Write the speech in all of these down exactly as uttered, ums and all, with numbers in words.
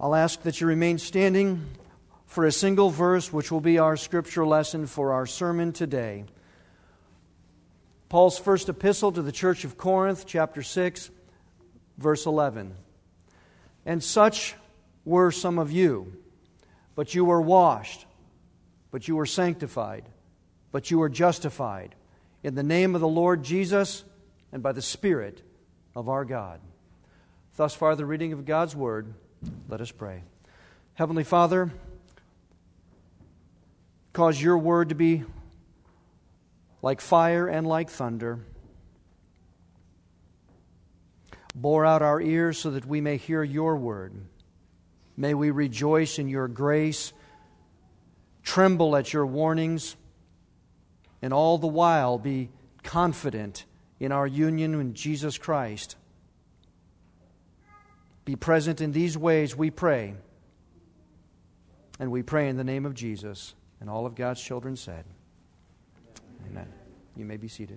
I'll ask that you remain standing for a single verse, which will be our scripture lesson for our sermon today. Paul's first epistle to the church of Corinth, chapter six, verse eleven. And such were some of you, but you were washed, but you were sanctified, but you were justified in the name of the Lord Jesus and by the Spirit of our God. Thus far the reading of God's Word. Let us pray. Heavenly Father, cause your Word to be like fire and like thunder. Bore out our ears so that we may hear your Word. May we rejoice in your grace, tremble at your warnings, and all the while be confident in our union with Jesus Christ. Be present in these ways, we pray. And we pray in the name of Jesus. And all of God's children said, Amen. You may be seated.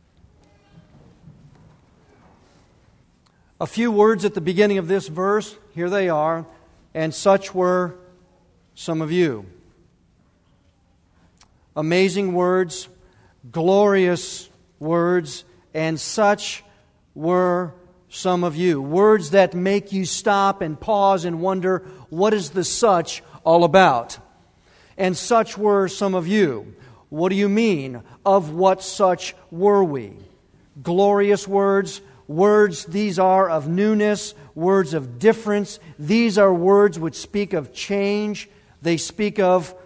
A few words at the beginning of this verse. Here they are. And such were some of you. Amazing words, glorious words, and such were some of you. Words that make you stop and pause and wonder, what is the such all about? And such were some of you. What do you mean? Of what such were we? Glorious words, words these are of newness, words of difference. These are words which speak of change. They speak of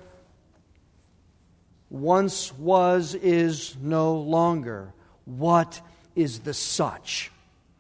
once was, is no longer. What is the such?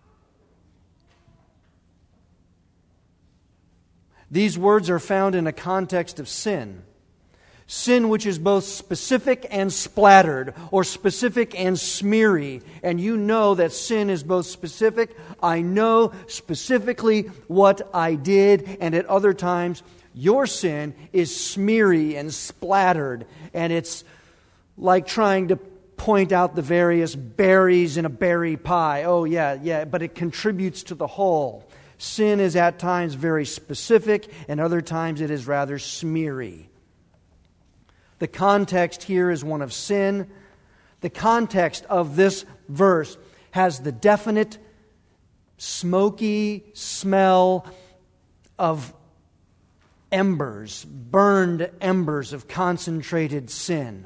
These words are found in a context of sin. Sin which is both specific and splattered, or specific and smeary. And you know that sin is both specific. I know specifically what I did, and at other times your sin is smeary and splattered. And it's like trying to point out the various berries in a berry pie. Oh yeah, yeah, but it contributes to the whole. Sin is at times very specific, and other times it is rather smeary. The context here is one of sin. The context of this verse has the definite smoky smell of embers, burned embers of concentrated sin.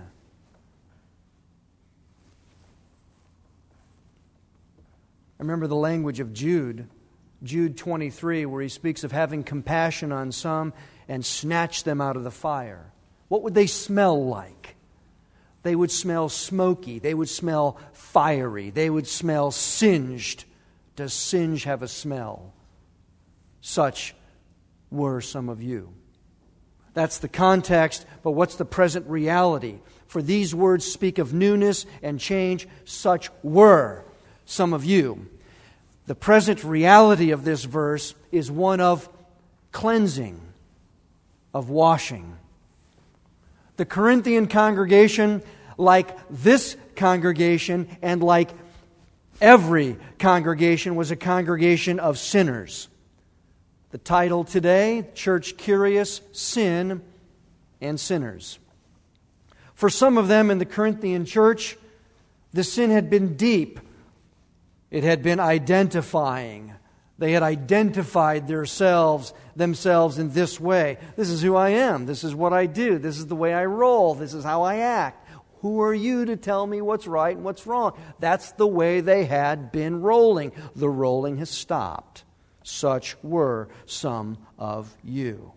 I remember the language of Jude. Jude twenty-three, where he speaks of having compassion on some and snatch them out of the fire. What would they smell like? They would smell smoky. They would smell fiery. They would smell singed. Does singe have a smell? Such were some of you. That's the context, but what's the present reality? For these words speak of newness and change. Such were some of you. The present reality of this verse is one of cleansing, of washing. The Corinthian congregation, like this congregation and like every congregation, was a congregation of sinners. The title today, Church Curious, Sin and Sinners. For some of them in the Corinthian church, the sin had been deep. It had been identifying. They had identified themselves, themselves in this way. This is who I am. This is what I do. This is the way I roll. This is how I act. Who are you to tell me what's right and what's wrong? That's the way they had been rolling. The rolling has stopped. Such were some of you.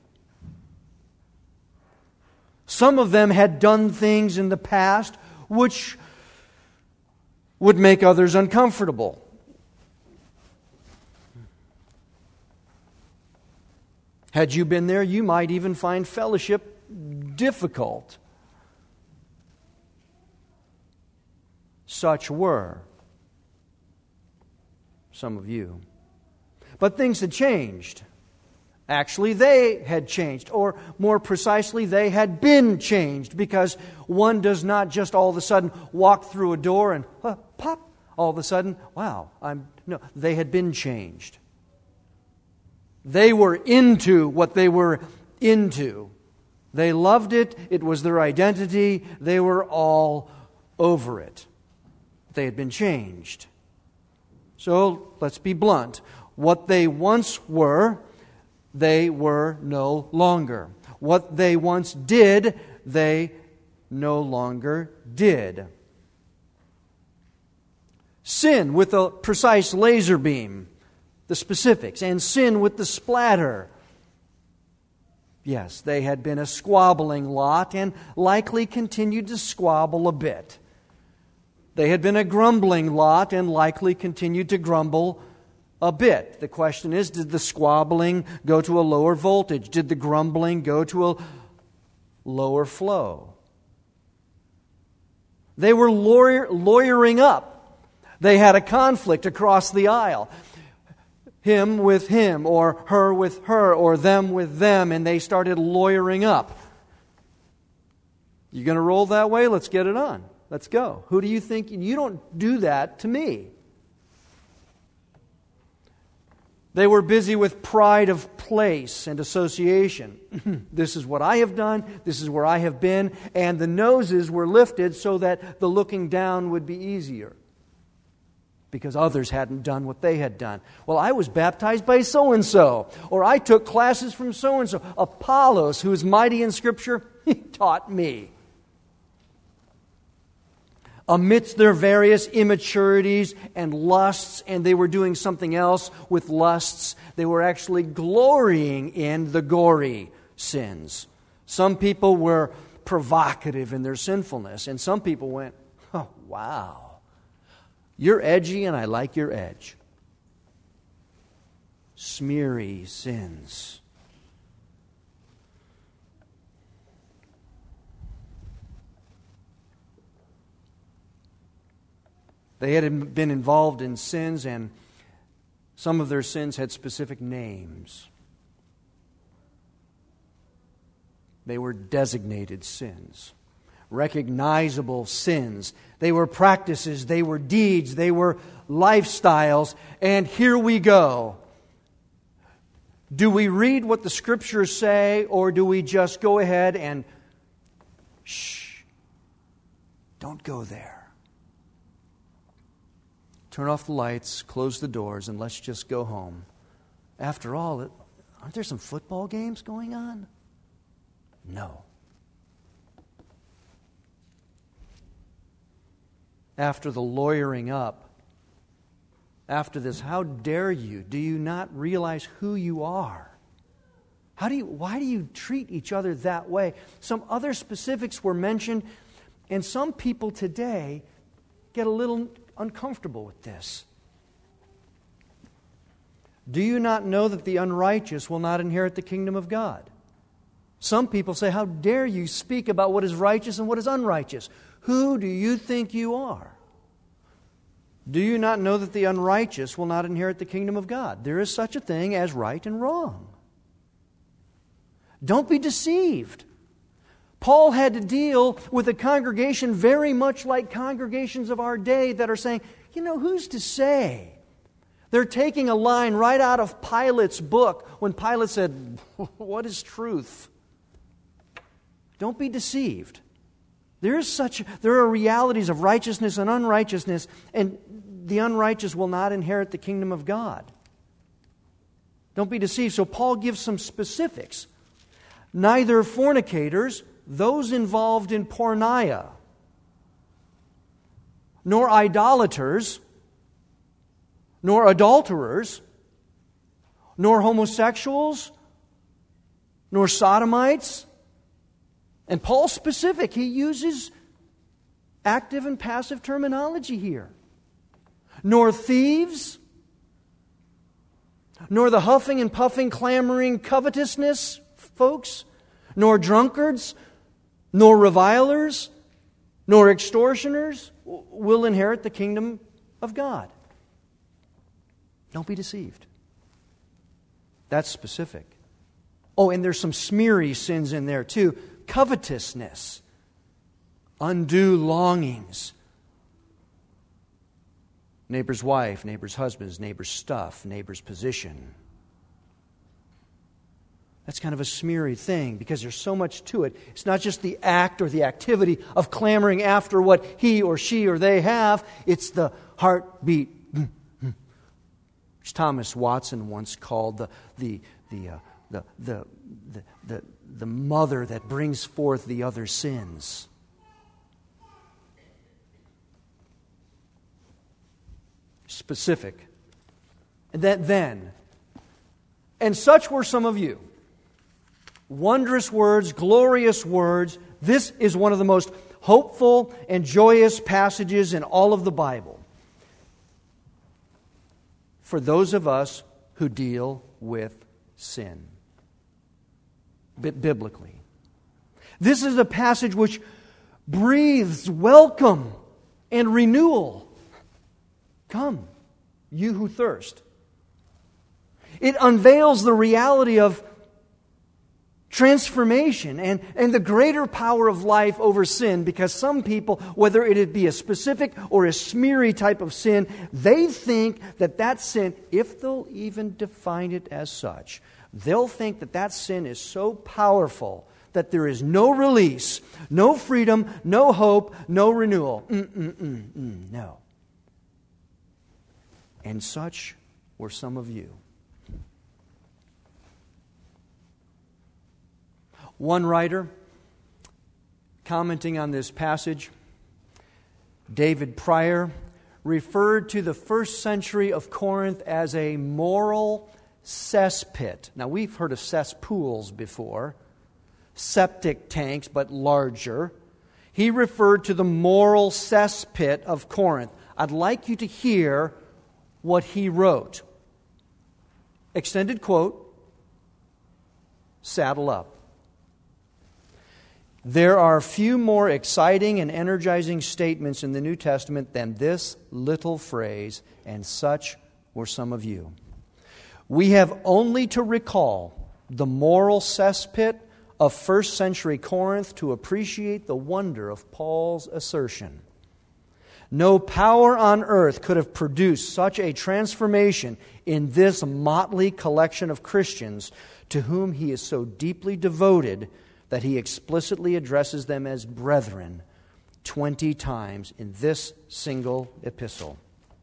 Some of them had done things in the past which would make others uncomfortable. Had you been there, you might even find fellowship difficult. Such were some of you. But things had changed. Actually, they had changed. Or more precisely, they had been changed. Because one does not just all of a sudden walk through a door and uh, pop. All of a sudden, wow, I'm no. They had been changed. They were into what they were into. They loved it. It was their identity. They were all over it. They had been changed. So let's be blunt. What they once were, they were no longer. What they once did, they no longer did. Sin with a precise laser beam, the specifics, and sin with the splatter. Yes, they had been a squabbling lot and likely continued to squabble a bit. They had been a grumbling lot and likely continued to grumble a bit. The question is, did the squabbling go to a lower voltage? Did the grumbling go to a lower flow? They were lawyer, lawyering up. They had a conflict across the aisle. Him with him, or her with her, or them with them, and they started lawyering up. You going to roll that way? Let's get it on. Let's go. Who do you think? You don't do that to me. They were busy with pride of place and association. This is what I have done. This is where I have been. And the noses were lifted so that the looking down would be easier, because others hadn't done what they had done. Well, I was baptized by so-and-so, or I took classes from so-and-so. Apollos, who is mighty in Scripture, he taught me. Amidst their various immaturities and lusts, and they were doing something else with lusts, they were actually glorying in the gory sins. Some people were provocative in their sinfulness, and some people went, oh, wow, you're edgy and I like your edge. Smeary sins. They had been involved in sins, and some of their sins had specific names. They were designated sins, recognizable sins. They were practices, they were deeds, they were lifestyles, and here we go. Do we read what the Scriptures say, or do we just go ahead and, shh, don't go there? Turn off the lights, close the doors, and let's just go home. After all, aren't there some football games going on? No. After the lawyering up, after this, how dare you? Do you not realize who you are? How do you, why do you treat each other that way? Some other specifics were mentioned, and some people today get a little uncomfortable with this. Do you not know that the unrighteous will not inherit the kingdom of God? Some people say, how dare you speak about what is righteous and what is unrighteous? Who do you think you are? Do you not know that the unrighteous will not inherit the kingdom of God? There is such a thing as right and wrong. Don't be deceived. Paul had to deal with a congregation very much like congregations of our day that are saying, you know, who's to say? They're taking a line right out of Pilate's book when Pilate said, what is truth? Don't be deceived. There is such, there are realities of righteousness and unrighteousness, and the unrighteous will not inherit the kingdom of God. Don't be deceived. So Paul gives some specifics. Neither fornicators, those involved in porneia, nor idolaters, nor adulterers, nor homosexuals, nor sodomites. And Paul's specific. He uses active and passive terminology here. Nor thieves, nor the huffing and puffing, clamoring covetousness, folks, nor drunkards, nor revilers, nor extortioners will inherit the kingdom of God. Don't be deceived. That's specific. Oh, and there's some smeary sins in there too. Covetousness, undue longings, neighbor's wife, neighbor's husband, neighbor's stuff, neighbor's position. That's kind of a smeary thing because there's so much to it. It's not just the act or the activity of clamoring after what he or she or they have. It's the heartbeat, which Thomas Watson once called the the the uh, the, the the the the mother that brings forth the other sins. Specific. And that then, and such were some of you. Wondrous words, glorious words. This is one of the most hopeful and joyous passages in all of the Bible for those of us who deal with sin B- biblically. This is a passage which breathes welcome and renewal. Come, you who thirst. It unveils the reality of transformation and, and the greater power of life over sin, because some people, whether it be a specific or a smeary type of sin, they think that that sin, if they'll even define it as such, they'll think that that sin is so powerful that there is no release, no freedom, no hope, no renewal. Mm-mm-mm-mm, no. And such were some of you. One writer, commenting on this passage, David Pryor, referred to the first century of Corinth as a moral cesspit. Now, we've heard of cesspools before, septic tanks, but larger. He referred to the moral cesspit of Corinth. I'd like you to hear what he wrote. Extended quote, saddle up. There are few more exciting and energizing statements in the New Testament than this little phrase, and such were some of you. We have only to recall the moral cesspit of first century Corinth to appreciate the wonder of Paul's assertion. No power on earth could have produced such a transformation in this motley collection of Christians to whom he is so deeply devoted that he explicitly addresses them as brethren twenty times in this single epistle.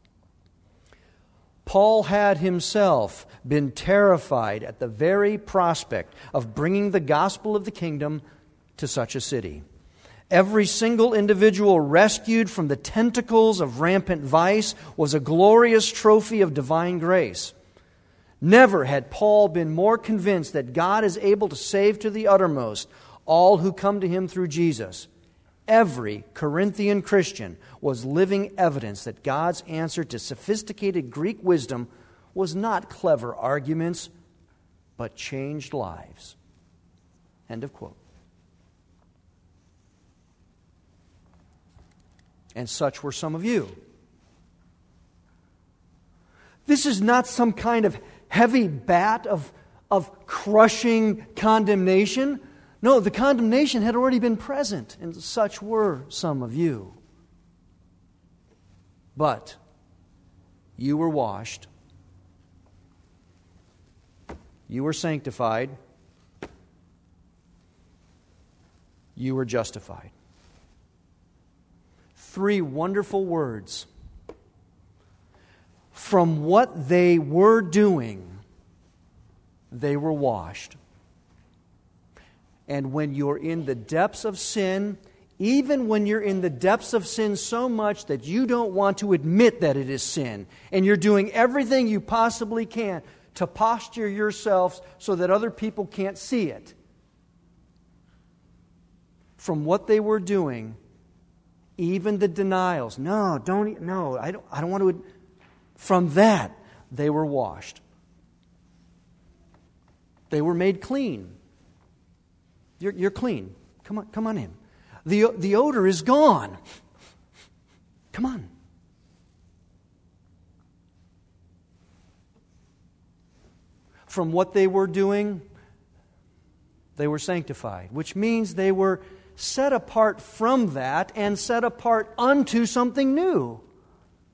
Paul had himself been terrified at the very prospect of bringing the gospel of the kingdom to such a city. Every single individual rescued from the tentacles of rampant vice was a glorious trophy of divine grace. Never had Paul been more convinced that God is able to save to the uttermost all who come to him through Jesus. Every Corinthian Christian was living evidence that God's answer to sophisticated Greek wisdom was not clever arguments, but changed lives. End of quote. And such were some of you. This is not some kind of heavy bat of, of crushing condemnation. No, the condemnation had already been present, and such were some of you. But you were washed, you were sanctified, you were justified. Three wonderful words. From what they were doing, they were washed. And when you're in the depths of sin, even when you're in the depths of sin so much that you don't want to admit that it is sin, and you're doing everything you possibly can to posture yourselves so that other people can't see it, from what they were doing, even the denials, no, don't, no, I don't, I don't want to, from that, they were washed. They were made clean. You're, you're clean. Come on, come on in. The, the odor is gone. Come on. From what they were doing, they were sanctified, which means they were set apart from that and set apart unto something new.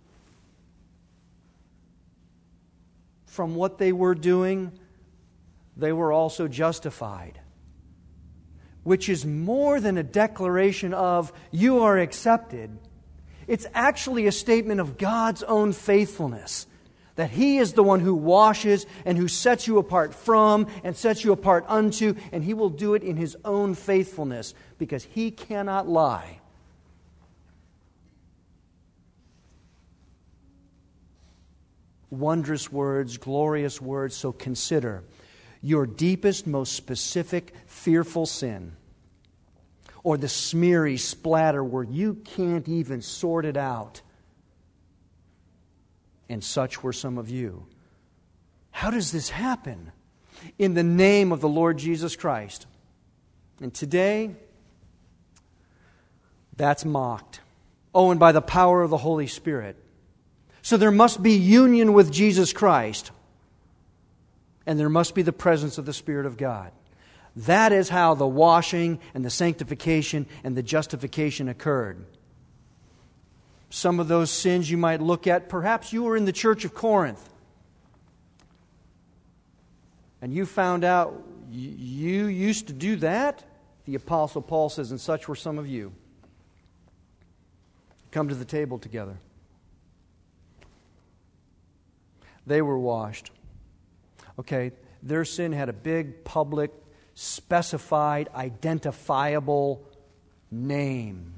From what they were doing, they were also justified, which is more than a declaration of, you are accepted. It's actually a statement of God's own faithfulness, that He is the one who washes and who sets you apart from and sets you apart unto, and He will do it in His own faithfulness because He cannot lie. Wondrous words, glorious words, so consider your deepest, most specific, fearful sin, or the smeary splatter where you can't even sort it out. And such were some of you. How does this happen? In the name of the Lord Jesus Christ. And today, that's mocked. Oh, and by the power of the Holy Spirit. So there must be union with Jesus Christ. And there must be the presence of the Spirit of God. That is how the washing and the sanctification and the justification occurred. Some of those sins you might look at, perhaps you were in the church of Corinth and you found out you used to do that. The Apostle Paul says, and such were some of you. Come to the table together. They were washed. Okay, their sin had a big, public, specified, identifiable name.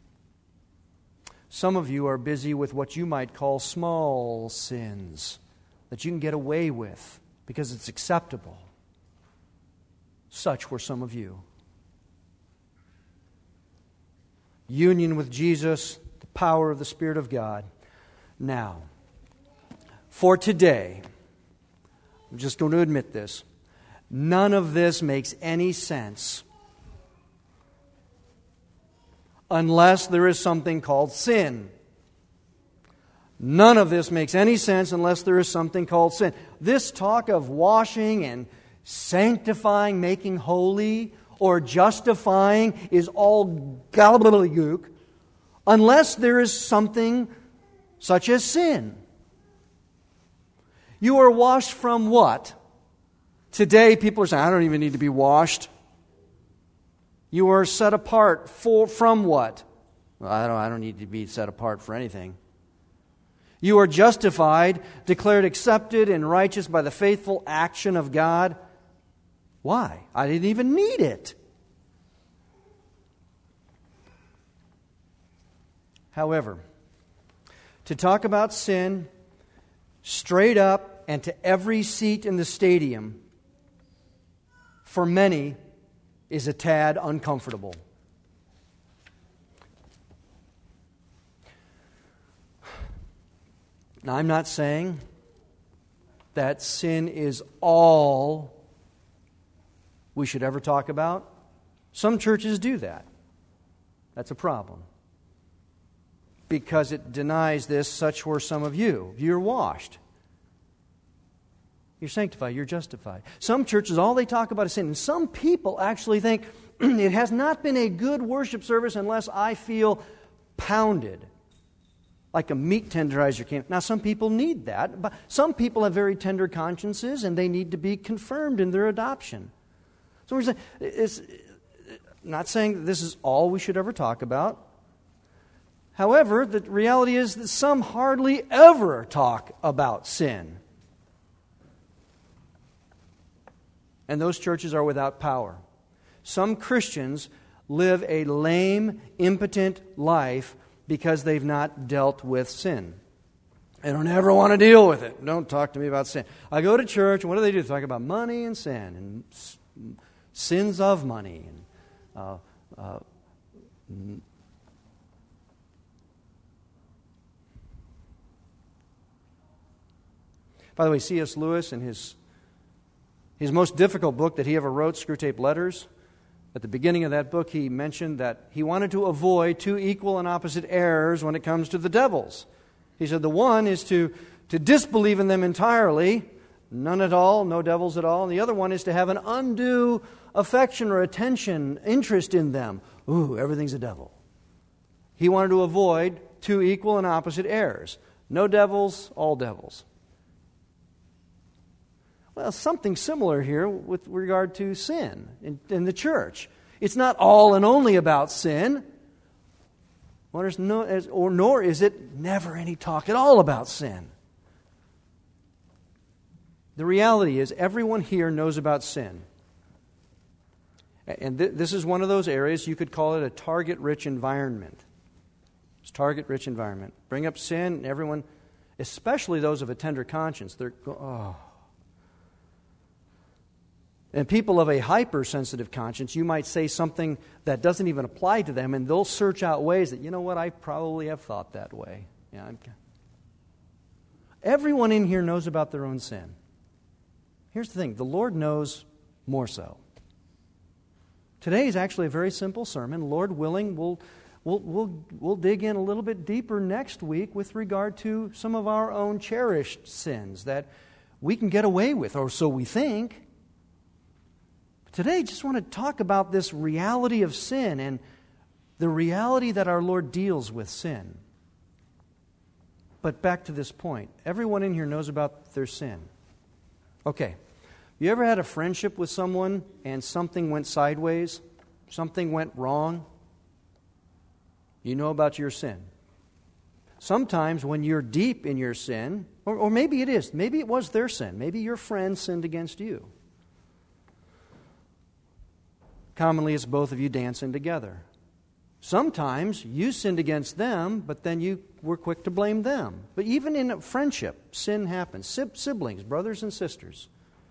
Some of you are busy with what you might call small sins that you can get away with because it's acceptable. Such were some of you. Union with Jesus, the power of the Spirit of God. Now, for today, I'm just going to admit this. None of this makes any sense unless there is something called sin. None of this makes any sense unless there is something called sin. This talk of washing and sanctifying, making holy, or justifying is all gobbledygook unless there is something such as sin. You are washed from what? Today people are saying, I don't even need to be washed. You are set apart for, from what? Well, I don't, I don't need to be set apart for anything. You are justified, declared accepted and righteous by the faithful action of God. Why? I didn't even need it. However, to talk about sin straight up and to every seat in the stadium, for many, is a tad uncomfortable. Now, I'm not saying that sin is all we should ever talk about. Some churches do that. That's a problem. Because it denies this, such were some of you. You're washed. You're sanctified. You're justified. Some churches, all they talk about is sin. And some people actually think it has not been a good worship service unless I feel pounded. Like a meat tenderizer came. Now, some people need that. But some people have very tender consciences and they need to be confirmed in their adoption. So we're saying, it's not saying that this is all we should ever talk about. However, the reality is that some hardly ever talk about sin. And those churches are without power. Some Christians live a lame, impotent life because they've not dealt with sin. They don't ever want to deal with it. Don't talk to me about sin. I go to church, and what do they do? They talk about money and sin, and sins of money. And, uh, uh, By the way, C S Lewis, in his, his most difficult book that he ever wrote, Screwtape Letters, at the beginning of that book he mentioned that he wanted to avoid two equal and opposite errors when it comes to the devils. He said the one is to, to disbelieve in them entirely, none at all, no devils at all. And the other one is to have an undue affection or attention, interest in them. Ooh, everything's a devil. He wanted to avoid two equal and opposite errors. No devils, all devils. Well, something similar here with regard to sin in, in the church. It's not all and only about sin, or, no, or nor is it never any talk at all about sin. The reality is everyone here knows about sin. And th- this is one of those areas you could call it a target-rich environment. It's target-rich environment. Bring up sin, and everyone, especially those of a tender conscience, they're, oh. And people of a hypersensitive conscience, you might say something that doesn't even apply to them, and they'll search out ways that, you know what, I probably have thought that way. Yeah, I'm... Everyone in here knows about their own sin. Here's the thing, the Lord knows more so. Today is actually a very simple sermon. Lord willing, we'll, we'll, we'll, we'll dig in a little bit deeper next week with regard to some of our own cherished sins that we can get away with, or so we think. But today, I just want to talk about this reality of sin and the reality that our Lord deals with sin. But back to this point. Everyone in here knows about their sin. Okay. You ever had a friendship with someone and something went sideways? Something went wrong? You know about your sin. Sometimes when you're deep in your sin, or, or maybe it is, maybe it was their sin. Maybe your friend sinned against you. Commonly it's both of you dancing together. Sometimes you sinned against them, but then you were quick to blame them. But even in a friendship, sin happens. Siblings, brothers and sisters.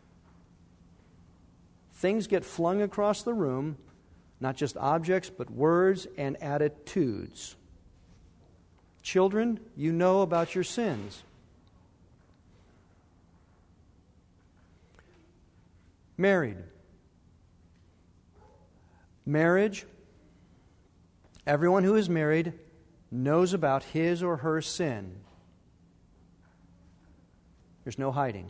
Things get flung across the room, not just objects, but words and attitudes. Children, you know about your sins. Married. Marriage, everyone who is married knows about his or her sin. There's no hiding.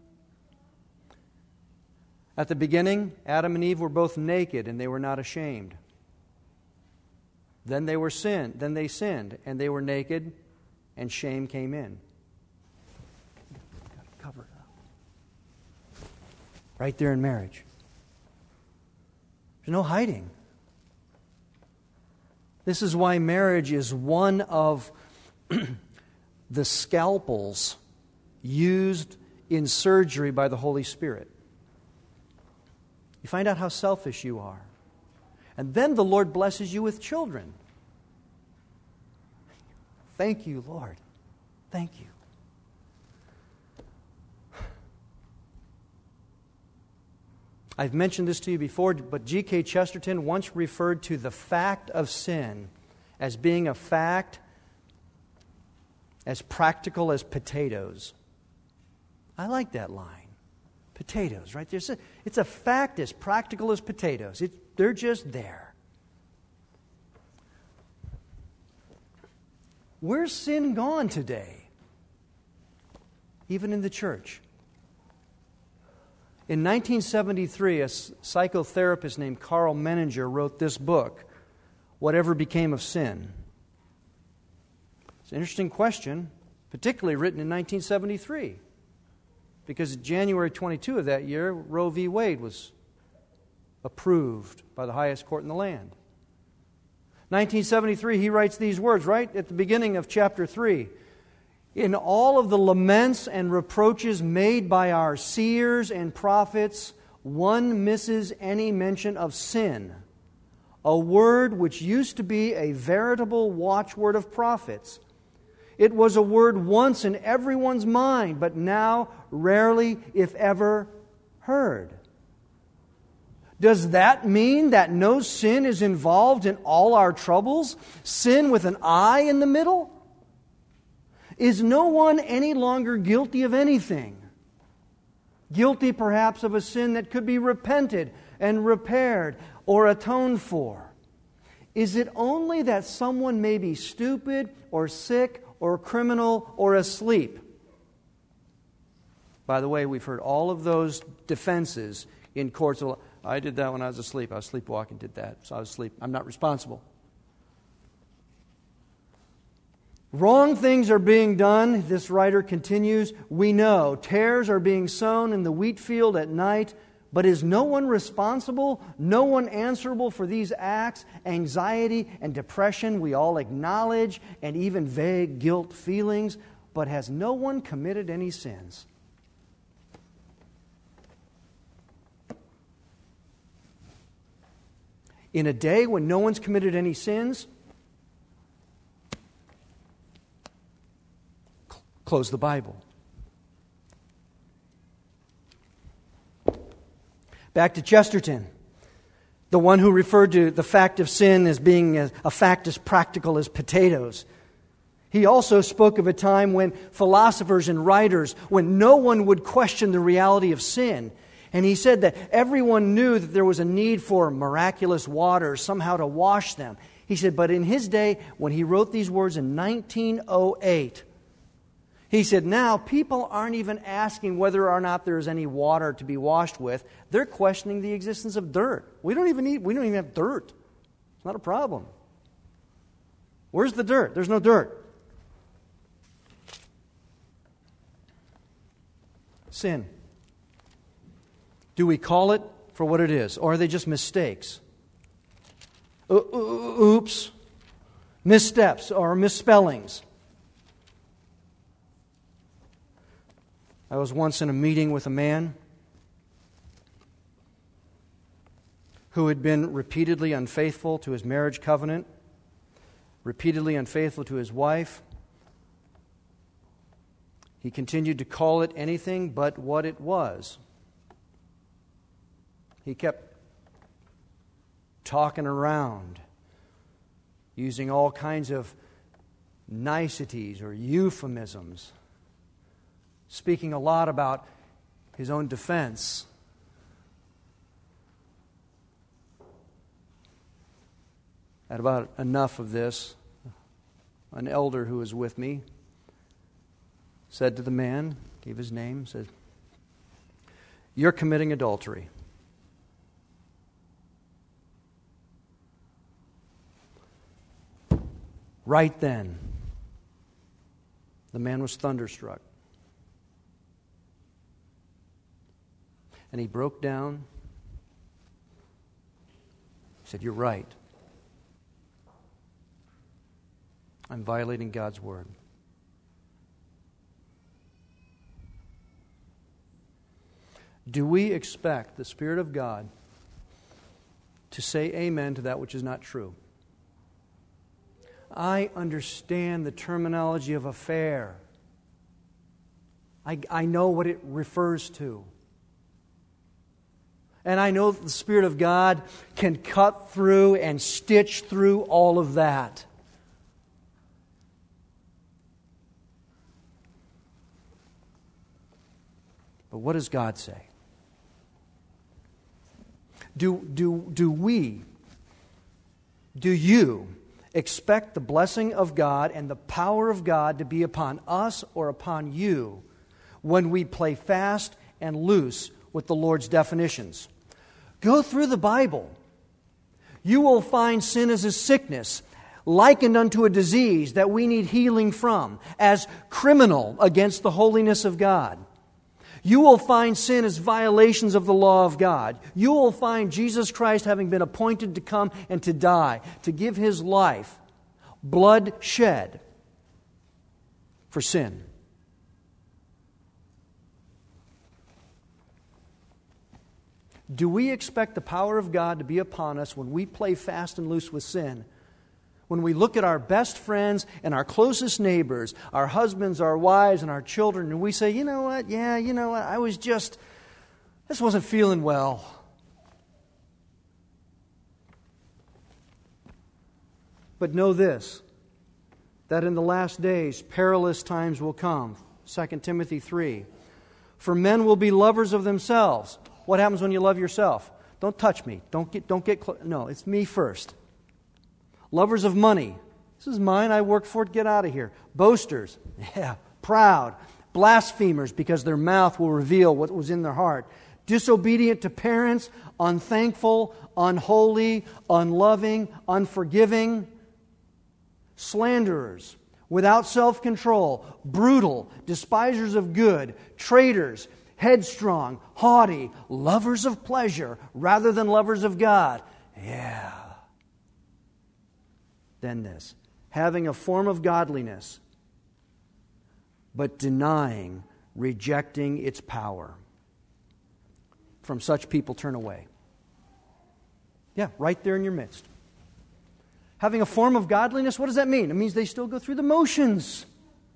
At the beginning, Adam and Eve were both naked and they were not ashamed. Then they were sinned, then they sinned and they were naked and shame came in. Got to cover it up. Right there in marriage. There's no hiding. This is why marriage is one of the scalpels used in surgery by the Holy Spirit. You find out how selfish you are. And then the Lord blesses you with children. Thank you, Lord. Thank you. I've mentioned this to you before, but G K Chesterton once referred to the fact of sin as being a fact as practical as potatoes. I like that line. Potatoes, right? There's a, it's a fact as practical as potatoes. It, they're just there. Where's sin gone today? Even in the church. In nineteen seventy-three, a psychotherapist named Carl Menninger wrote this book, Whatever Became of Sin? It's an interesting question, particularly written in nineteen seventy-three. Because January twenty-second of that year, Roe v. Wade was approved by the highest court in the land. nineteen seventy-three, he writes these words right at the beginning of chapter three. In all of the laments and reproaches made by our seers and prophets, one misses any mention of sin, a word which used to be a veritable watchword of prophets. It was a word once in everyone's mind, but now rarely, if ever, heard. Does that mean that no sin is involved in all our troubles? Sin with an I in the middle? Is no one any longer guilty of anything? Guilty perhaps of a sin that could be repented and repaired or atoned for? Is it only that someone may be stupid or sick or criminal or asleep? By the way, we've heard all of those defenses in courts. I did that when I was asleep. I was sleepwalking, did that. So I was asleep. I'm not responsible. Wrong things are being done, this writer continues. We know tares are being sown in the wheat field at night, but is no one responsible, no one answerable for these acts? Anxiety and depression we all acknowledge, and even vague guilt feelings, but has no one committed any sins? In a day when no one's committed any sins, close the Bible. Back to Chesterton, the one who referred to the fact of sin as being a, a fact as practical as potatoes. He also spoke of a time when philosophers and writers, when no one would question the reality of sin. And he said that everyone knew that there was a need for miraculous water, somehow to wash them. He said, but in his day, when he wrote these words in nineteen oh eight, he said, now people aren't even asking whether or not there's any water to be washed with. They're questioning the existence of dirt. We don't even need, we don't even have dirt. It's not a problem. Where's the dirt? There's no dirt. Sin. Do we call it for what it is, or are they just mistakes? Oops. Missteps or misspellings. I was once in a meeting with a man who had been repeatedly unfaithful to his marriage covenant, repeatedly unfaithful to his wife. He continued to call it anything but what it was. He kept talking around, using all kinds of niceties or euphemisms, speaking a lot about his own defense. At about enough of this, an elder who was with me said to the man, gave his name, said, "You're committing adultery." Right then, the man was thunderstruck. And he broke down. He said, "You're right. I'm violating God's word." Do we expect the Spirit of God to say amen to that which is not true? I understand the terminology of affair. I, I know what it refers to. And I know that the Spirit of God can cut through and stitch through all of that. But what does God say? Do, do, do we, do you expect the blessing of God and the power of God to be upon us or upon you when we play fast and loose with the Lord's definitions? Go through the Bible. You will find sin as a sickness, likened unto a disease that we need healing from, as criminal against the holiness of God. You will find sin as violations of the law of God. You will find Jesus Christ having been appointed to come and to die, to give His life, blood shed for sin. Do we expect the power of God to be upon us when we play fast and loose with sin? When we look at our best friends and our closest neighbors, our husbands, our wives, and our children, and we say, you know what, yeah, you know what, I was just, this wasn't feeling well. But know this, that in the last days, perilous times will come. Second Timothy three. For men will be lovers of themselves. What happens when you love yourself? Don't touch me. Don't get, don't get close. No, it's me first. Lovers of money. This is mine. I worked for it. Get out of here. Boasters. Yeah. Proud. Blasphemers, because their mouth will reveal what was in their heart. Disobedient to parents. Unthankful. Unholy. Unloving. Unforgiving. Slanderers. without self-control, brutal, despisers of good, traitors, headstrong, haughty, lovers of pleasure rather than lovers of God. Yeah. Then this, having a form of godliness, but denying, rejecting its power. From such people turn away. Yeah, right there in your midst. Having a form of godliness, what does that mean? It means they still go through the motions.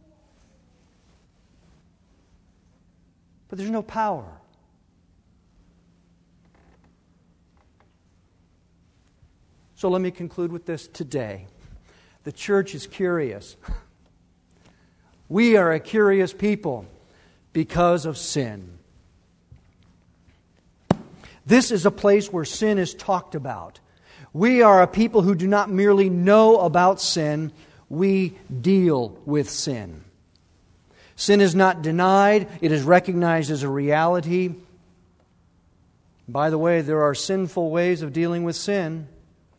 But there's no power. So let me conclude with this today. The church is curious. We are a curious people because of sin. This is a place where sin is talked about. We are a people who do not merely know about sin, we deal with sin. Sin is not denied, it is recognized as a reality. By the way, there are sinful ways of dealing with sin.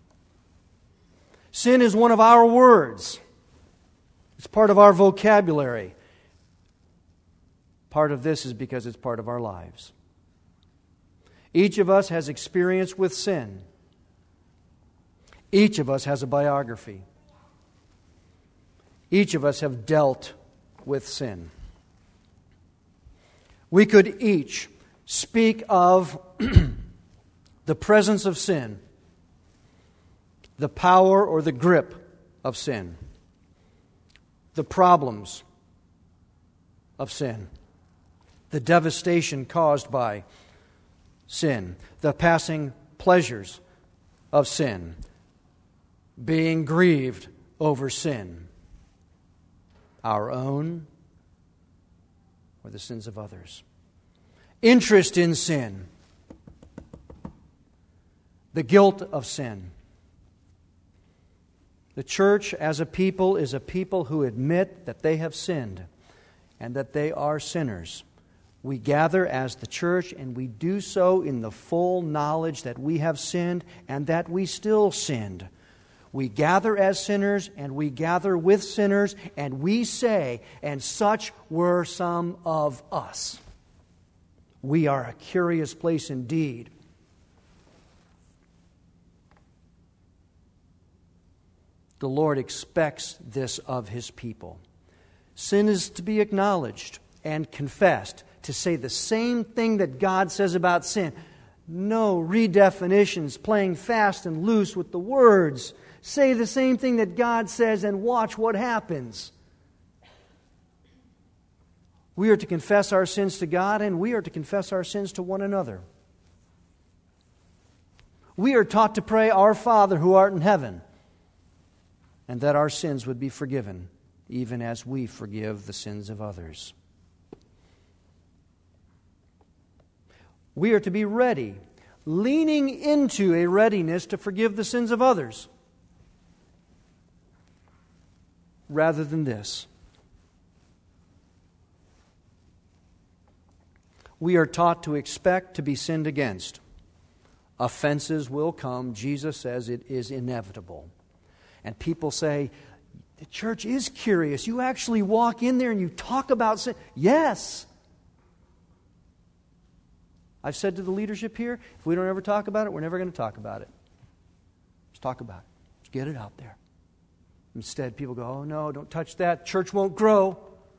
Sin is one of our words. It's part of our vocabulary. Part of this is because it's part of our lives. Each of us has experience with sin. Each of us has a biography. Each of us have dealt with sin. We could each speak of the presence of sin, the power or the grip of sin, the problems of sin, the devastation caused by sin, the passing pleasures of sin, being grieved over sin, our own or the sins of others, interest in sin, the guilt of sin. The church as a people is a people who admit that they have sinned and that they are sinners. We gather as the church and we do so in the full knowledge that we have sinned and that we still sinned. We gather as sinners and we gather with sinners and we say, and such were some of us. We are a curious place indeed. The Lord expects this of His people. Sin is to be acknowledged and confessed. To say the same thing that God says about sin. No redefinitions, playing fast and loose with the words. Say the same thing that God says and watch what happens. We are to confess our sins to God and we are to confess our sins to one another. We are taught to pray, Our Father who art in heaven, and that our sins would be forgiven, even as we forgive the sins of others. We are to be ready, leaning into a readiness to forgive the sins of others. Rather than this, we are taught to expect to be sinned against. Offenses will come. Jesus says it is inevitable. And people say, the church is curious. You actually walk in there and you talk about sin. Yes. I've said to the leadership here, if we don't ever talk about it, we're never going to talk about it. Let's talk about it. Let's get it out there. Instead, people go, oh no, don't touch that. Church won't grow.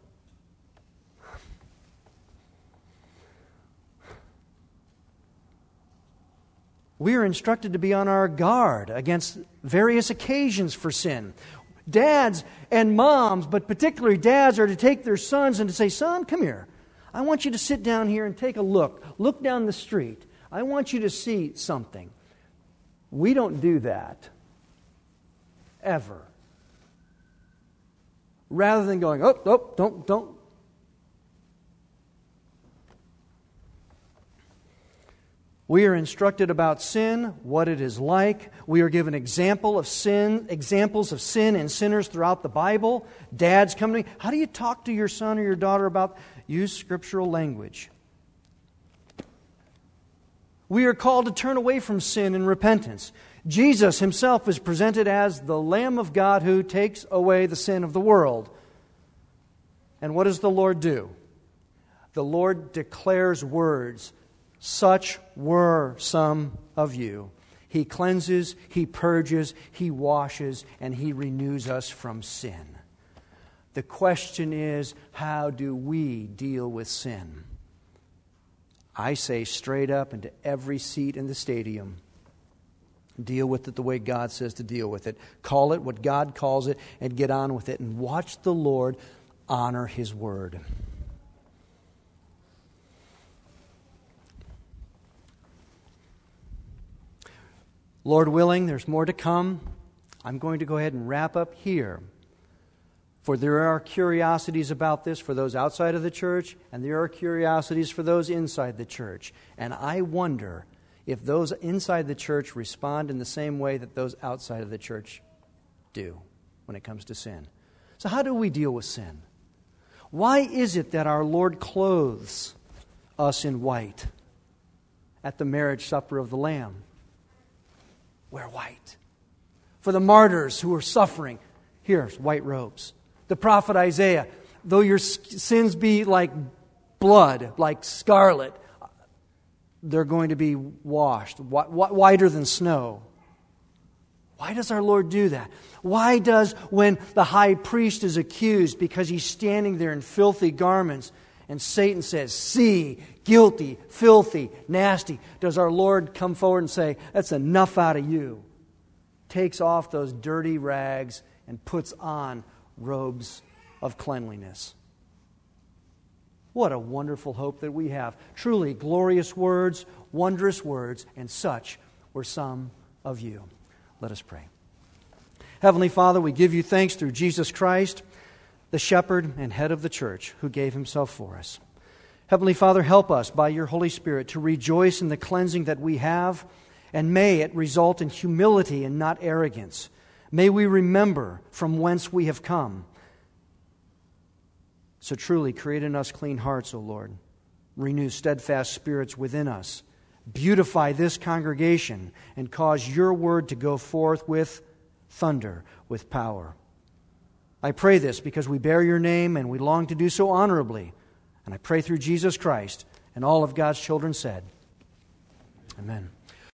We are instructed to be on our guard against various occasions for sin. Dads and moms, but particularly dads, are to take their sons and to say, son, come here. I want you to sit down here and take a look. Look down the street. I want you to see something. We don't do that. Ever. Rather than going, oh, oh, don't, don't. We are instructed about sin, what it is like. We are given example of sin, examples of sin and sinners throughout the Bible. Dads come to me. How do you talk to your son or your daughter about? Use scriptural language. We are called to turn away from sin in repentance. Jesus himself is presented as the Lamb of God who takes away the sin of the world. And what does the Lord do? The Lord declares words, "Such were some of you." He cleanses, He purges, He washes, and He renews us from sin. The question is, how do we deal with sin? I say straight up into every seat in the stadium, deal with it the way God says to deal with it. Call it what God calls it and get on with it. And watch the Lord honor His word. Lord willing, there's more to come. I'm going to go ahead and wrap up here. For there are curiosities about this for those outside of the church, and there are curiosities for those inside the church. And I wonder if those inside the church respond in the same way that those outside of the church do when it comes to sin. So how do we deal with sin? Why is it that our Lord clothes us in white at the marriage supper of the Lamb? Wear white. For the martyrs who are suffering, here's white robes. The prophet Isaiah, though your sins be like blood, like scarlet, they're going to be washed, whiter than snow. Why does our Lord do that? Why does, when the high priest is accused because he's standing there in filthy garments and Satan says, "See, guilty, filthy, nasty," does our Lord come forward and say, "That's enough out of you"? Takes off those dirty rags and puts on robes of cleanliness. What a wonderful hope that we have. Truly glorious words, wondrous words, and such were some of you. Let us pray. Heavenly Father, we give you thanks through Jesus Christ, the shepherd and head of the church, who gave himself for us. Heavenly Father, help us by your Holy Spirit to rejoice in the cleansing that we have, and may it result in humility and not arrogance. May we remember from whence we have come. So truly create in us clean hearts, O Lord. Renew steadfast spirits within us. Beautify this congregation and cause your word to go forth with thunder, with power. I pray this because we bear your name and we long to do so honorably. And I pray through Jesus Christ, and all of God's children said, Amen.